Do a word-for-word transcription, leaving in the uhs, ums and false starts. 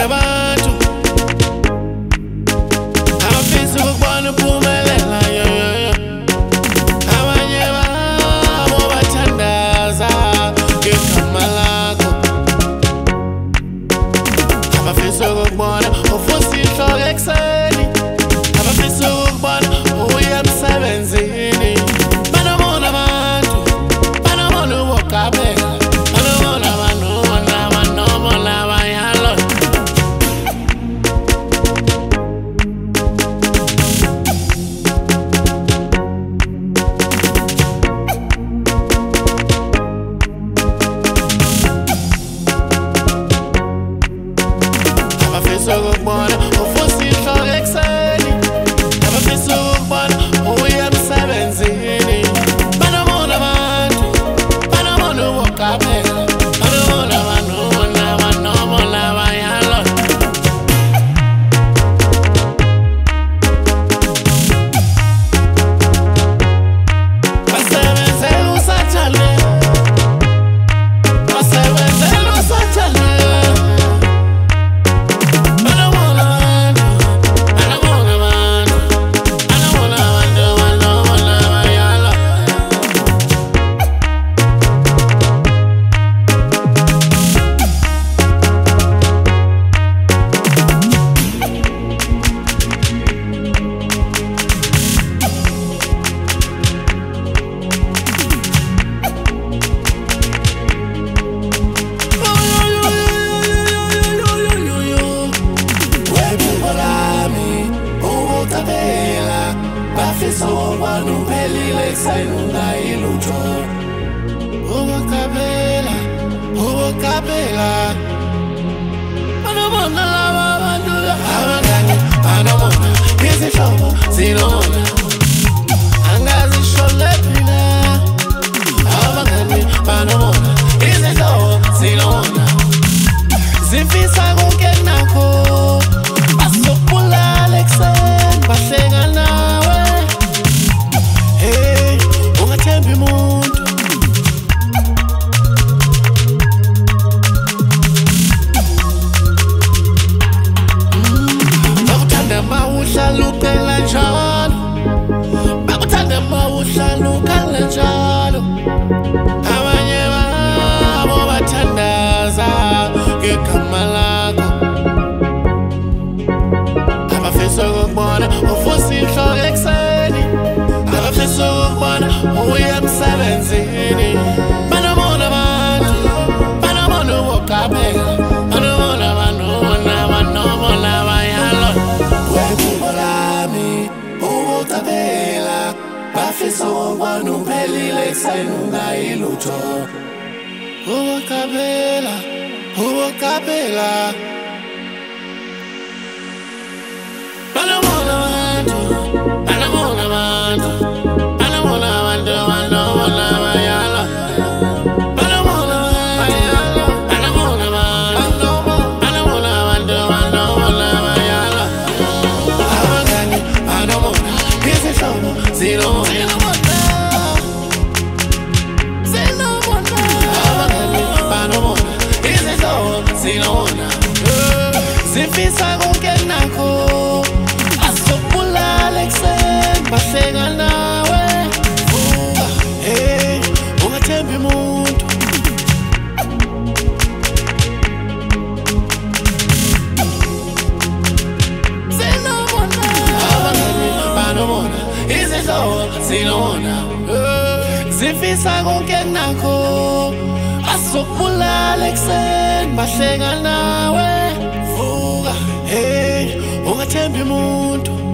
abantu abafisa ukubona uphumelela yoyoyo. Abanye babo bathandaza ngegama lakho, abafisa ukubona uvusa inhloko ekuseni, abafisa ukubona uya emsebenzini. Banobona abantu, banobona ubugabela, banobona banobona banobona bayalo. Abafisa ukubona uvusa inhloko ekuseni, abafisa ukubona uya emsebenzini. Banobona abantu, banobona ubugabela, banobona banobona banobona bayalo. Basebenzela usathane, basebenzela usathane. Banobona abantu, banobona abantu, banobona abantu, banobona bayalo. Wephupho lami ukugabela, bafisa ukubona uphelile ekuseni ungayilutho. Ukugabela, ukugabela, banobona laba bantu, abangani banobona, izihlobo zinobona, angazisho lephi na. Abangani banobona, izihlobo zinobona, zifisa konke nakho, basokubulala ekuseni bahleka nawe. Hey, ungathembi muntu, bakuthanda mawuhlala ucela njalo, bakuthanda mawuhlala ukhala njalo. Abanye babo bathandaza ngegama lakho, abafisa ukubona uvusa inhloko ekuseni, abafisa ukubona uya emsebenzini. Banobona abantu, banobona ubugabela, banobona banobona banobona bayalo. Wephupho lami ukugabela, bafisa ukubona uphelile ekuseni ungayilutho. Ubugabela, ubugabela, banobona abantu, banobona abantu, banobona abantu, banobona bayalo. Banobona bayalo, banobona abantu, banobona abantu, banobona bayalo. Abangani banobona, izihlobo zinobona, zinobona. Abangani banobona, izihlobo zinobona, zifisa konke nakho, basokubulala ekuseni bahleka nawe. Hey, ungathembi muntu, zinobona. Abangani banobona, izihlobo zinobona, zifisa konke nakho, basokubulala ekuseni bahleka nawe. Hey, ungathembi muntu.